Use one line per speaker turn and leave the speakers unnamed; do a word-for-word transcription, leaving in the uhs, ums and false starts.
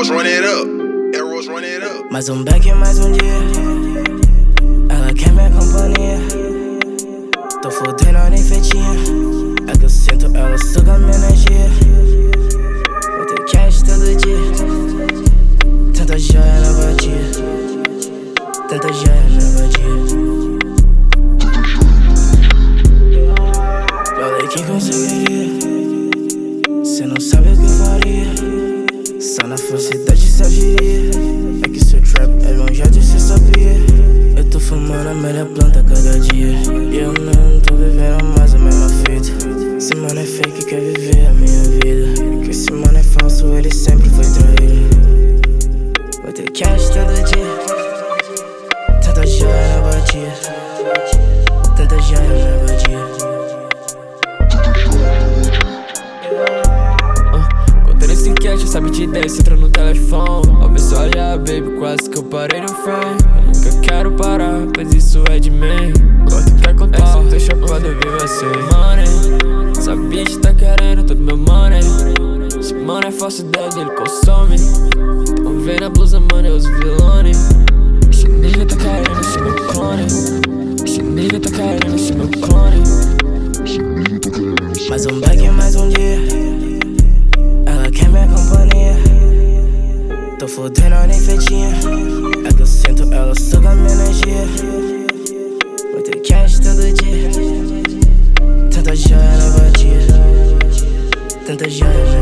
Arrows run it up. Arrows run it up.
Mais um back e mais um dia. Ela quer minha companhia. Tô fudendo nem feitinha. É que eu sinto ela suga minha energia. Vou ter cash todo dia. Tanta joia na badia. Tanta joia na badia. Falei quem conseguiria. Cê não sabe o que eu faria. Só na falsidade cê agiria. É que seu trap é longeado e cê sabia. Eu tô fumando a melhor planta cada dia. E eu não tô vivendo mais a mesma fita. Esse mano é fake, quer viver a minha vida. Que esse mano é falso, ele sempre foi traído. Vou ter cash todo dia. Tanta joia na batia. Tanta joia na batia.
Sabe de ideia, cê entra no telefone. Ao ver só olhar, baby, quase que eu parei no frame. Eu nunca quero parar, pois isso é de mim. Gosto que acontece, eu tô chapado, eu vi você. Money, essa bitch tá querendo todo meu money. Esse mano é falso dele, ele consome. Tão vendo a blusa, mano, eu uso vilone. Esse nigga tá querendo esse meu clone. Esse nigga tá querendo esse meu clone.
Mais um bag e mais um dia. Ela quer minha companhia. Tô fudendo nem feitinha. É que eu sinto ela suga minha energia. Vou ter cash todo dia. Tanta joia na batia. Tanta joia na